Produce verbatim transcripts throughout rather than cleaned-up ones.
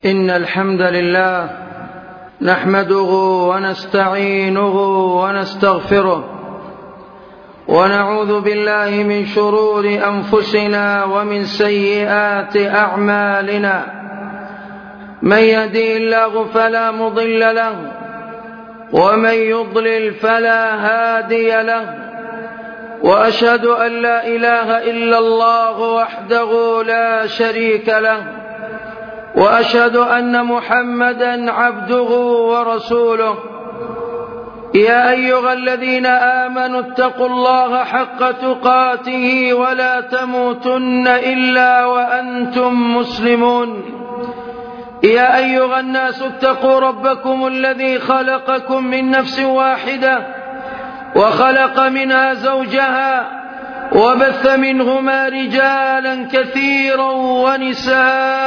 إن الحمد لله نحمده ونستعينه ونستغفره ونعوذ بالله من شرور أنفسنا ومن سيئات أعمالنا. من يهدي الله فلا مضل له ومن يضلل فلا هادي له، وأشهد أن لا إله إلا الله وحده لا شريك له، وأشهد أن محمدًا عبده ورسوله. يا أيها الذين آمنوا اتقوا الله حق تقاته ولا تموتن إلا وأنتم مسلمون. يا أيها الناس اتقوا ربكم الذي خلقكم من نفس واحدة وخلق منها زوجها وبث منهما رجالا كثيرا ونساء،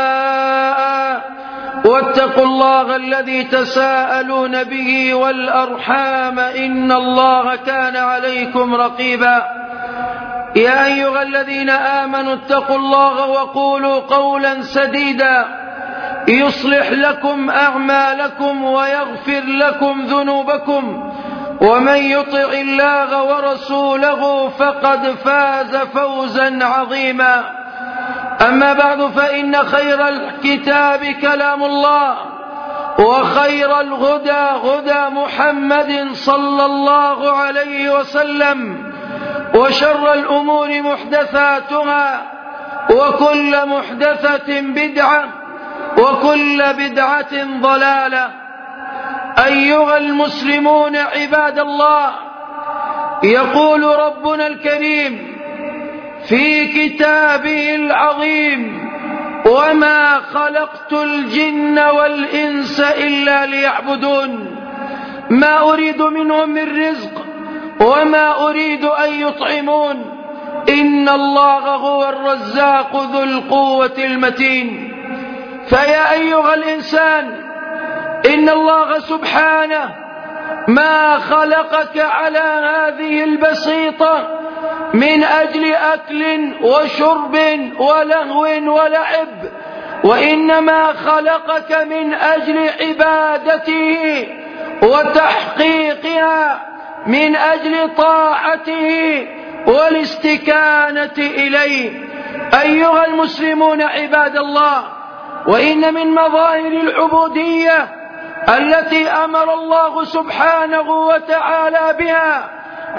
واتقوا الله الذي تساءلون به والأرحام إن الله كان عليكم رقيبا. يا أيها الذين آمنوا اتقوا الله وقولوا قولا سديدا يصلح لكم أعمالكم ويغفر لكم ذنوبكم، ومن يطع الله ورسوله فقد فاز فوزا عظيما. أما بعد، فإن خير الكتاب كلام الله، وخير الهدى هدى محمد صلى الله عليه وسلم، وشر الأمور محدثاتها، وكل محدثة بدعة، وكل بدعة ضلالة. أيها المسلمون عباد الله، يقول ربنا الكريم في كتابه العظيم: وما خلقت الجن والإنس إلا ليعبدون، ما أريد منهم من رزق وما أريد أن يطعمون، إن الله هو الرزاق ذو القوة المتين. فيا أيها الإنسان، إن الله سبحانه ما خلقك على هذه البسيطة من أجل أكل وشرب ولهو ولعب، وإنما خلقك من أجل عبادته وتحقيقها، من أجل طاعته والاستكانة إليه. أيها المسلمون عباد الله، وإن من مظاهر العبودية التي أمر الله سبحانه وتعالى بها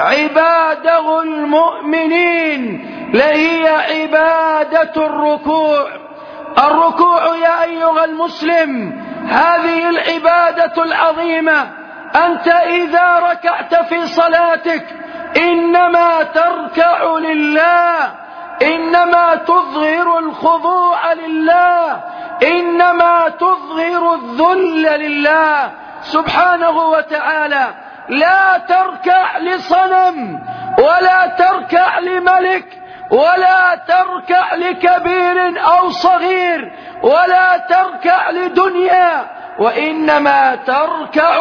عباده المؤمنين لهي عبادة الركوع. الركوع يا أيها المسلم هذه العبادة العظيمة، أنت إذا ركعت في صلاتك إنما تركع لله، إنما تظهر الخضوع لله، إنما تظهر الذل لله سبحانه وتعالى. لا تركع لصنم، ولا تركع لملك، ولا تركع لكبير أو صغير، ولا تركع لدنيا، وإنما تركع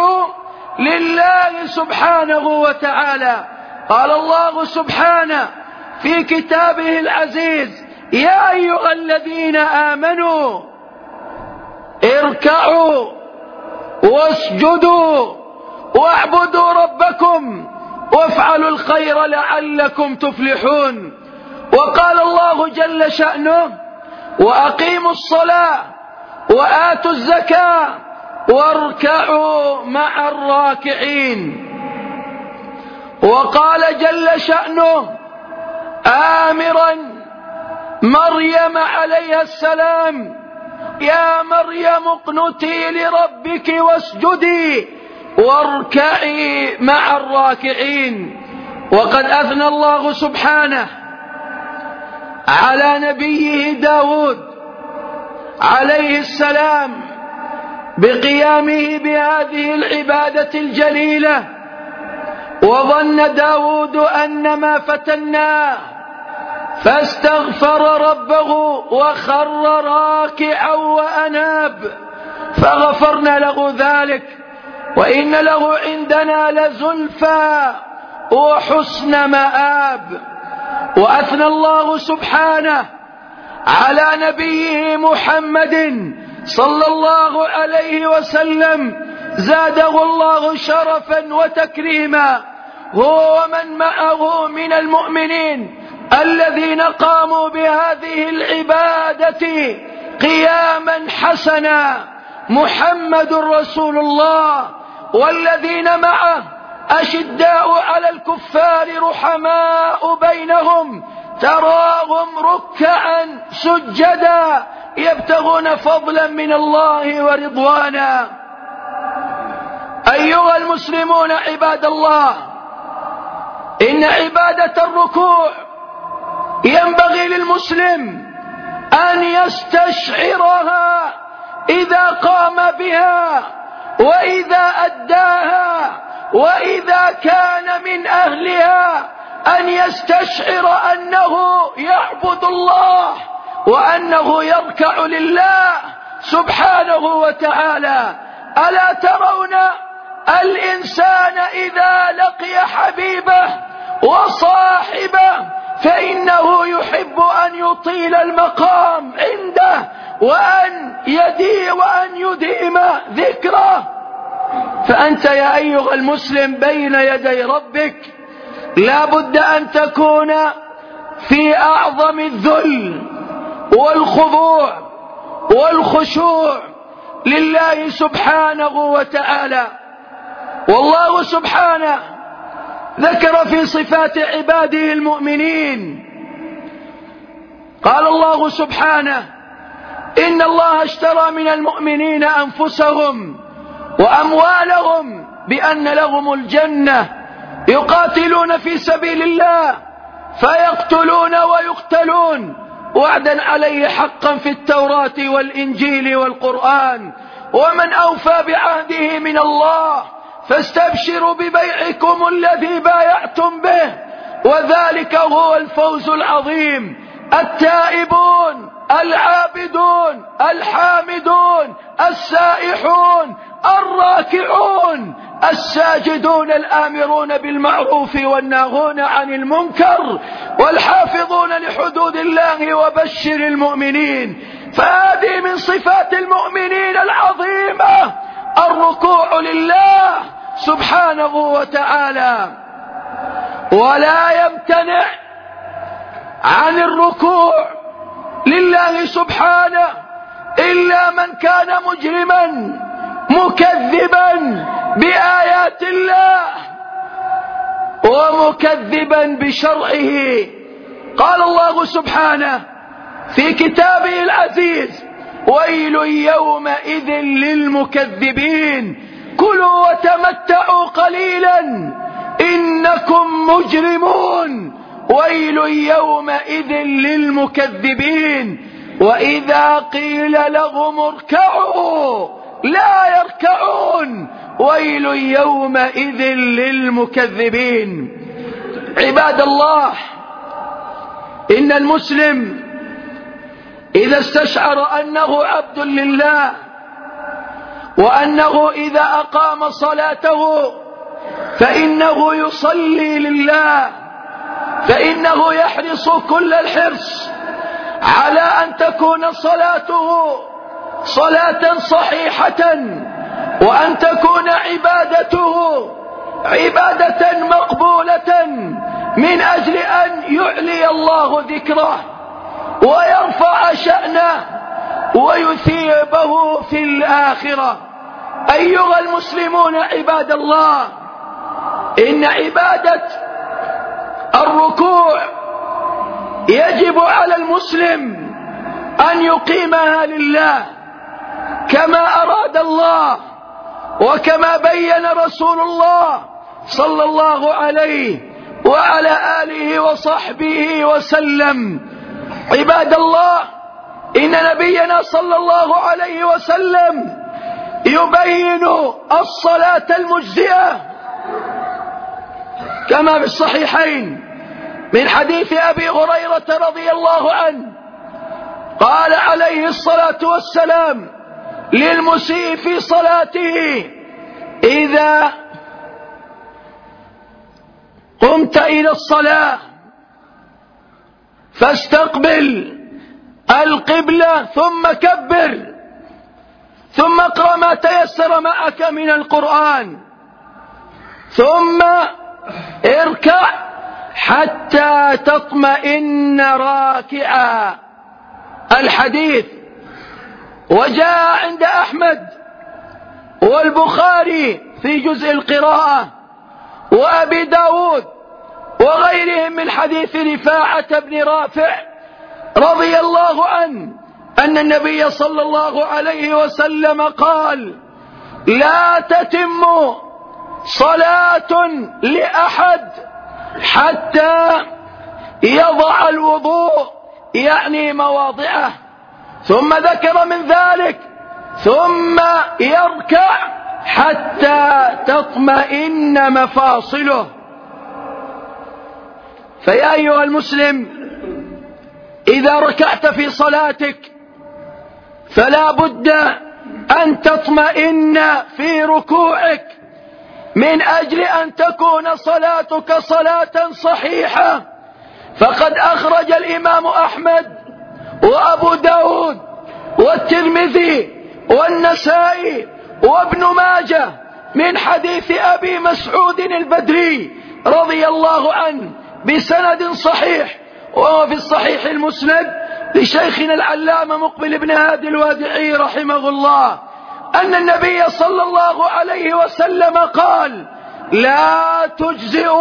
لله سبحانه وتعالى. قال الله سبحانه في كتابه العزيز: يا أيها الذين آمنوا اركعوا واسجدوا واعبدوا ربكم وافعلوا الخير لعلكم تفلحون. وقال الله جل شأنه: وأقيموا الصلاة وآتوا الزكاة واركعوا مع الراكعين. وقال جل شأنه آمرا مريم عليها السلام: يا مريم اقنتي لربك واسجدي واركعي مع الراكعين. وقد أثنى الله سبحانه على نبيه داود عليه السلام بقيامه بهذه العبادة الجليلة. وظن داود أنما فتناه فاستغفر ربه وخر راكعا وأناب، فغفرنا له ذلك، وإن له عندنا لزلفى وحسن مآب. وأثنى الله سبحانه على نبيه محمد صلى الله عليه وسلم زاده الله شرفا وتكريما، هو ومن معه من المؤمنين الذين قاموا بهذه العبادة قياما حسنا، محمد رسول الله والذين معه أشداء على الكفار رحماء بينهم، تراهم ركعا سجدا يبتغون فضلا من الله ورضوانا. أيها المسلمون عباد الله، إن عبادة الركوع ينبغي للمسلم أن يستشعرها إذا قام بها وإذا أداها، وإذا كان من أهلها أن يستشعر أنه يعبد الله وأنه يركع لله سبحانه وتعالى. ألا ترون الإنسان إذا لقي حبيبه وصاحبه فإنه يحب أن يطيل المقام عنده وأن يدي وأن يديم ذكره. فأنت يا أيها المسلم بين يدي ربك لا بد أن تكون في أعظم الذل والخضوع والخشوع لله سبحانه وتعالى. والله سبحانه ذكر في صفات عباده المؤمنين، قال الله سبحانه: إن الله اشترى من المؤمنين أنفسهم وأموالهم بأن لهم الجنة يقاتلون في سبيل الله فيقتلون ويقتلون وعدا عليه حقا في التوراة والإنجيل والقرآن، ومن أوفى بعهده من الله فاستبشروا ببيعكم الذي بايعتم به وذلك هو الفوز العظيم. التائبون العابدون الحامدون السائحون الراكعون الساجدون الآمرون بالمعروف والناهون عن المنكر والحافظون لحدود الله وبشر المؤمنين. فهذه من صفات المؤمنين العظيمة الركوع لله سبحانه وتعالى. ولا يمتنع عن الركوع لله سبحانه إلا من كان مجرما مكذبا بآيات الله ومكذبا بشرعه. قال الله سبحانه في كتابه العزيز: ويل يومئذ للمكذبين كلوا وتمتعوا قليلا إنكم مجرمون. ويل يومئذ للمكذبين وإذا قيل لهم اركعوا لا يركعون ويل يومئذ للمكذبين. عباد الله، إن المسلم إذا استشعر أنه عبد لله وأنه إذا أقام صلاته فإنه يصلي لله، فإنه يحرص كل الحرص على أن تكون صلاته صلاة صحيحة وأن تكون عبادته عبادة مقبولة من أجل أن يعلي الله ذكره ويرفع شأنه ويثيبه في الآخرة. أيها المسلمون عباد الله، إن عبادة الركوع يجب على المسلم أن يقيمها لله كما أراد الله وكما بين رسول الله صلى الله عليه وعلى آله وصحبه وسلم. عباد الله، إن نبينا صلى الله عليه وسلم يبين الصلاة المجزئة كما في الصحيحين من حديث أبي هريرة رضي الله عنه قال عليه الصلاة والسلام للمسيء في صلاته: إذا قمت إلى الصلاة فاستقبل القبلة ثم كبر، ثم اقرأ ما تيسر معك من القرآن، ثم اركع حتى تطمئن راكعا. الحديث وجاء عند أحمد والبخاري في جزء القراءة وأبي داود وغيرهم من حديث رفاعة بن رافع رضي الله عنه أن النبي صلى الله عليه وسلم قال: لا تتم صلاة لأحد حتى يضع الوضوء، يعني مواضعه، ثم ذكر من ذلك ثم يركع حتى تطمئن مفاصله. فيا أيها المسلم، إذا ركعت في صلاتك فلا بد أن تطمئن في ركوعك من أجل أن تكون صلاتك صلاة صحيحة. فقد أخرج الإمام أحمد وأبو داود والترمذي والنسائي وابن ماجه من حديث أبي مسعود البدري رضي الله عنه بسند صحيح، وهو في الصحيح المسند لشيخنا العلامة مقبل بن هادي الوادعي رحمه الله، أن النبي صلى الله عليه وسلم قال: لا تجزئ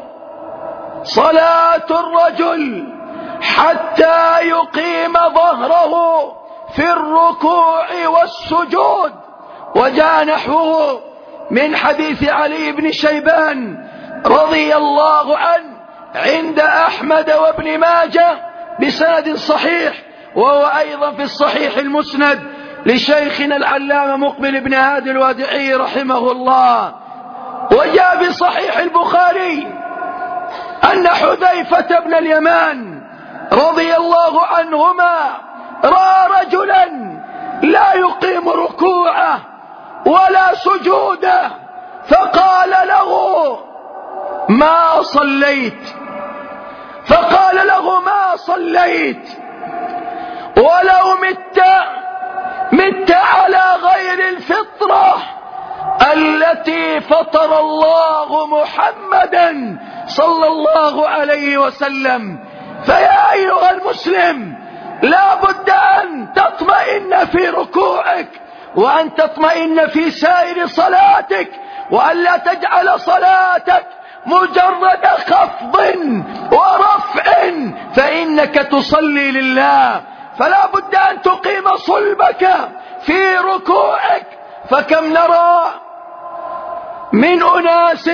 صلاة الرجل حتى يقيم ظهره في الركوع والسجود. وجاء نحوه من حديث علي بن شيبان رضي الله عنه عند أحمد وابن ماجه بسند صحيح، وهو أيضا في الصحيح المسند لشيخنا العلامة مقبل بن هادي الوادعي رحمه الله. وجاء في صحيح البخاري أن حذيفة بن اليمان رضي الله عنهما رأى رجلا لا يقيم ركوعه ولا سجوده، فقال له: ما صليت فقال له ما صليت ولو مت مت على غير الفطرة التي فطر الله محمدا صلى الله عليه وسلم. فيا أيها المسلم، لا بد أن تطمئن في ركوعك، وأن تطمئن في سائر صلاتك، وأن لا تجعل صلاتك مجرد خفض ورفع، فإنك تصلي لله. فلا بد أن تقيم صلبك في ركوعك. فكم نرى من أناس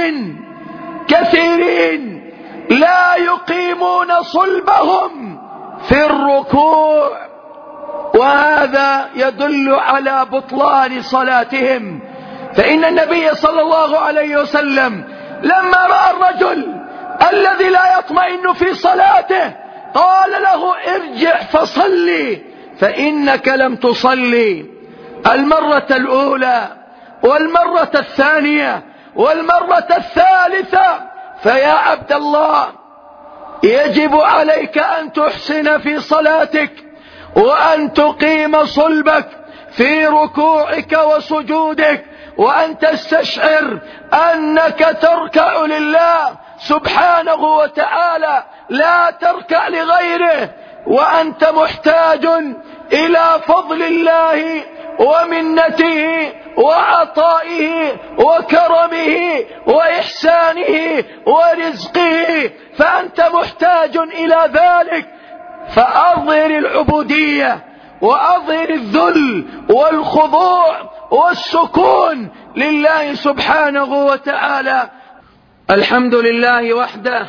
كثيرين لا يقيمون صلبهم في الركوع، وهذا يدل على بطلان صلاتهم. فإن النبي صلى الله عليه وسلم لما رأى الرجل الذي لا يطمئن في صلاته قال له: ارجع فصلي فإنك لم تصلي المرة الأولى والمرة الثانية والمرة الثالثة. فيا عبد الله، يجب عليك أن تحسن في صلاتك، وأن تقيم صلبك في ركوعك وسجودك، وأن تستشعر أنك تركع لله سبحانه وتعالى، لا تركع لغيره، وأنت محتاج إلى فضل الله ومنته وعطائه وكرمه وإحسانه ورزقه، فأنت محتاج إلى ذلك. فأظهر العبودية وأظهر الذل والخضوع والسكون لله سبحانه وتعالى. الحمد لله وحده،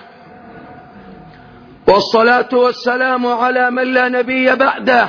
والصلاة والسلام على من لا نبي بعده،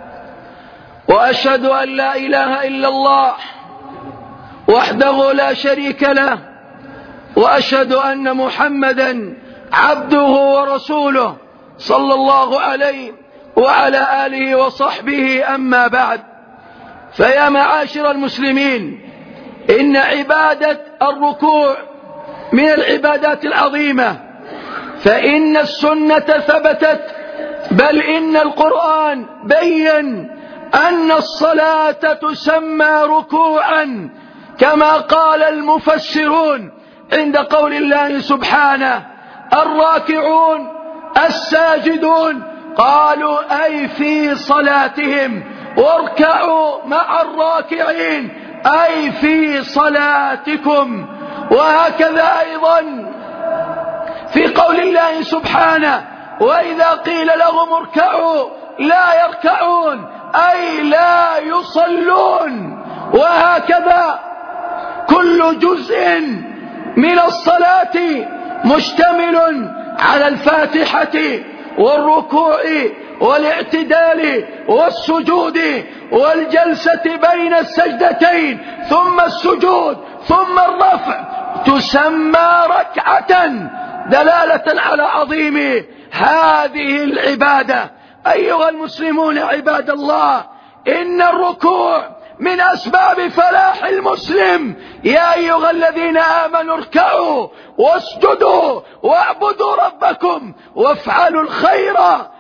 وأشهد أن لا إله إلا الله وحده لا شريك له، وأشهد أن محمدا عبده ورسوله صلى الله عليه وعلى آله وصحبه. أما بعد، فيا معاشر المسلمين، إن عبادة الركوع من العبادات العظيمة، فإن السنة ثبتت، بل إن القرآن بين أن الصلاة تسمى ركوعا كما قال المفسرون عند قول الله سبحانه الراكعون الساجدون، قالوا أي في صلاتهم، واركعوا مع الراكعين أي في صلاتكم. وهكذا أيضا في قول الله سبحانه وإذا قيل لهم اركعوا لا يركعون أي لا يصلون. وهكذا كل جزء من الصلاة مشتمل على الفاتحة والركوع والاعتدال والسجود والجلسة بين السجدتين ثم السجود ثم الرفع، تسمى ركعة دلالة على عظيم هذه العبادة. أيها المسلمون عباد الله، إن الركوع من أسباب فلاح المسلم. يا أيها الذين آمنوا اركعوا واسجدوا واعبدوا ربكم وافعلوا الخير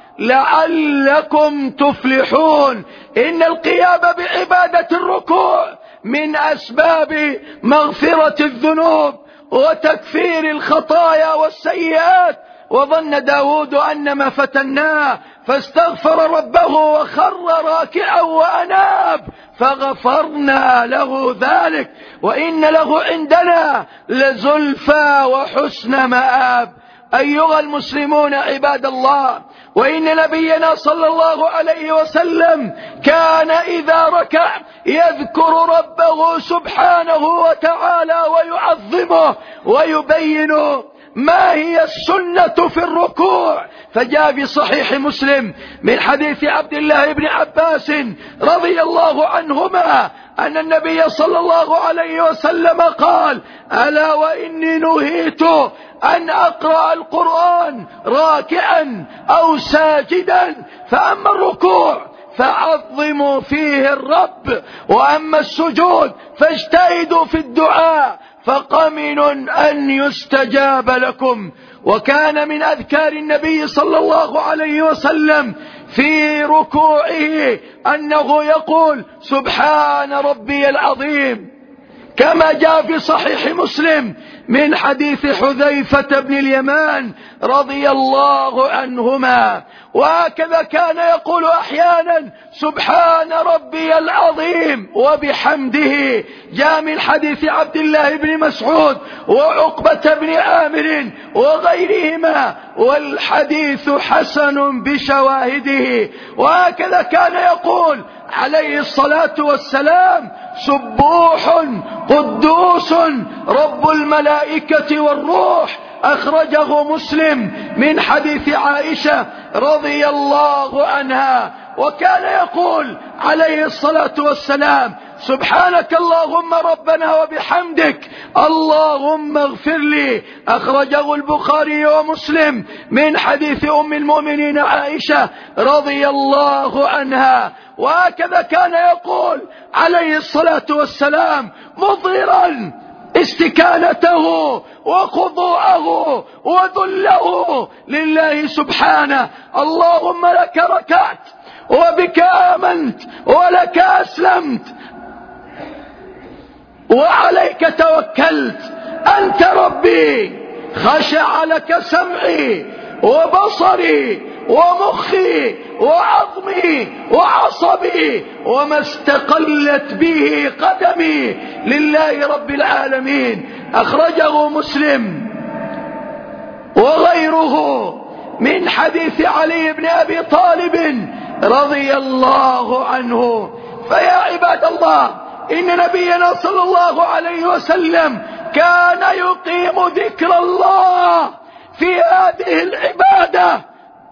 لعلكم تفلحون. إن القيام بعبادة الركوع من أسباب مغفرة الذنوب وتكفير الخطايا والسيئات. وظن داود أنما فتناه فاستغفر ربه وخر راكعا وأناب فغفرنا له ذلك وإن له عندنا لزلفى وحسن مآب. أيها المسلمون عباد الله، وإن نبينا صلى الله عليه وسلم كان إذا ركع يذكر ربه سبحانه وتعالى ويعظمه ويبين ما هي السنة في الركوع. فجاء في صحيح مسلم من حديث عبد الله بن عباس رضي الله عنهما أن النبي صلى الله عليه وسلم قال ألا وإني نهيت أن أقرأ القرآن راكعا أو ساجدا، فأما الركوع فعظموا فيه الرب، وأما السجود فاجتهدوا في الدعاء فقمن أن يستجاب لكم. وكان من أذكار النبي صلى الله عليه وسلم في ركوعه أنه يقول سبحان ربي العظيم، كما جاء في صحيح مسلم من حديث حذيفة بن اليمان رضي الله عنهما. وهكذا كان يقول أحيانا سبحان ربي العظيم وبحمده. جاء من حديث عبد الله بن مسعود وعقبة بن عامر وغيرهما، والحديث حسن بشواهده. وهكذا كان يقول عليه الصلاة والسلام سبوح قدوس رب الملائكة والروح، أخرجه مسلم من حديث عائشة رضي الله عنها. وكان يقول عليه الصلاة والسلام سبحانك اللهم ربنا وبحمدك اللهم اغفر لي، أخرجه البخاري ومسلم من حديث أم المؤمنين عائشة رضي الله عنها. وهكذا كان يقول عليه الصلاة والسلام مظهرا استكانته وخضوعه وذله لله سبحانه اللهم لك ركعت وبك آمنت ولك أسلمت وعليك توكلت، أنت ربي، خشع لك سمعي وبصري ومخي وعظمي وعصبي وما استقلت به قدمي لله رب العالمين. أخرجه مسلم وغيره من حديث علي بن أبي طالب رضي الله عنه. فيا عباد الله، إن نبينا صلى الله عليه وسلم كان يقيم ذكر الله في هذه العبادة،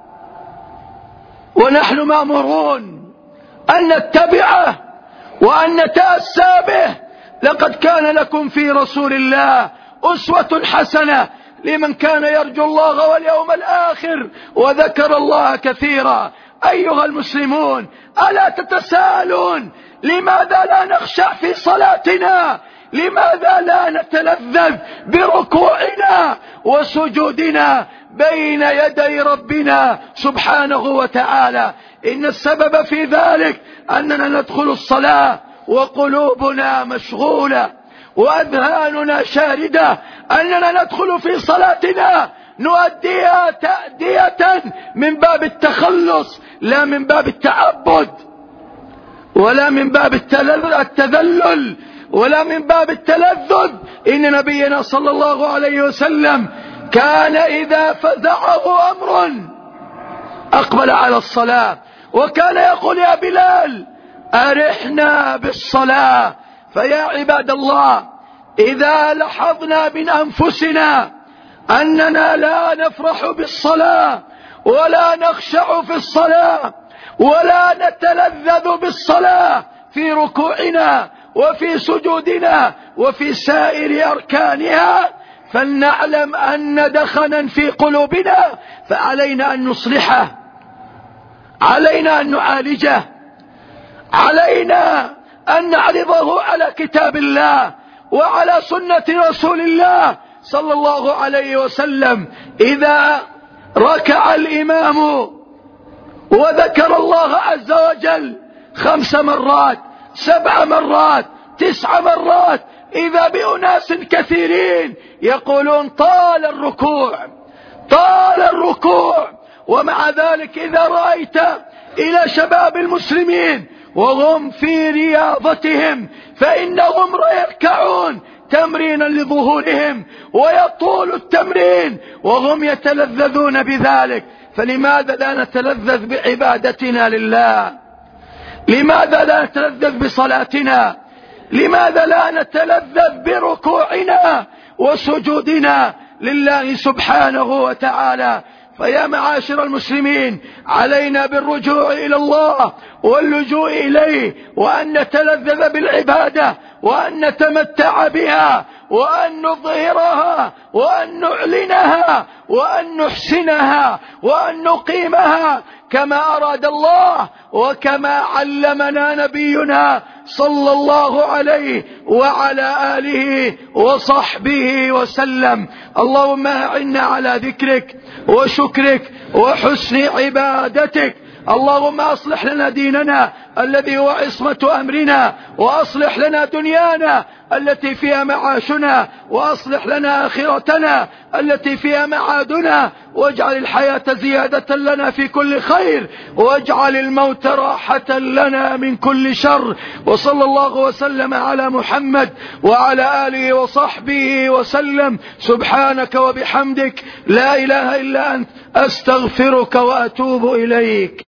ونحن مأمورون أن نتبعه وأن نتأسى به. لقد كان لكم في رسول الله أسوة حسنة لمن كان يرجو الله واليوم الآخر وذكر الله كثيرا. أيها المسلمون، ألا تتساءلون لماذا لا نخشع في صلاتنا لماذا لا نتلذذ بركوعنا وسجودنا بين يدي ربنا سبحانه وتعالى؟ إن السبب في ذلك أننا ندخل الصلاة وقلوبنا مشغولة وأذهاننا شاردة، أننا ندخل في صلاتنا نؤديها تأدية من باب التخلص لا من باب التعبد، ولا من باب التذلل، ولا من باب التلذذ. إن نبينا صلى الله عليه وسلم كان إذا فزعه أمر أقبل على الصلاة، وكان يقول يا بلال أرحنا بالصلاة. فيا عباد الله، إذا لاحظنا من أنفسنا أننا لا نفرح بالصلاة ولا نخشع في الصلاة ولا نتلذذ بالصلاة في ركوعنا وفي سجودنا وفي سائر أركانها، فلنعلم أن دخنا في قلوبنا، فعلينا أن نصلحه، علينا أن نعالجه، علينا أن نعرضه على كتاب الله وعلى سنة رسول الله صلى الله عليه وسلم. إذا ركع الإمام وذكر الله عز وجل خمس مرات، سبع مرات، تسع مرات، إذا بأناس كثيرين يقولون طال الركوع، طال الركوع. ومع ذلك إذا رأيت إلى شباب المسلمين وهم في رياضتهم فإنهم يركعون تمرينا لظهورهم ويطول التمرين وهم يتلذذون بذلك. فلماذا لا نتلذذ بعبادتنا لله؟ لماذا لا نتلذذ بصلاتنا؟ لماذا لا نتلذذ بركوعنا وسجودنا لله سبحانه وتعالى؟ فيا معاشر المسلمين، علينا بالرجوع إلى الله واللجوء إليه، وأن نتلذذ بالعبادة وأن نتمتع بها وأن نظهرها وأن نعلنها وأن نحسنها وأن نقيمها كما أراد الله وكما علمنا نبينا صلى الله عليه وعلى آله وصحبه وسلم. اللهم أعنا على ذكرك وشكرك وحسن عبادتك. اللهم أصلح لنا ديننا الذي هو عصمة أمرنا، وأصلح لنا دنيانا التي فيها معاشنا، وأصلح لنا آخرتنا التي فيها معادنا، واجعل الحياة زيادة لنا في كل خير، واجعل الموت راحة لنا من كل شر. وصلى الله وسلم على محمد وعلى آله وصحبه وسلم. سبحانك وبحمدك لا إله إلا أنت، أستغفرك وأتوب إليك.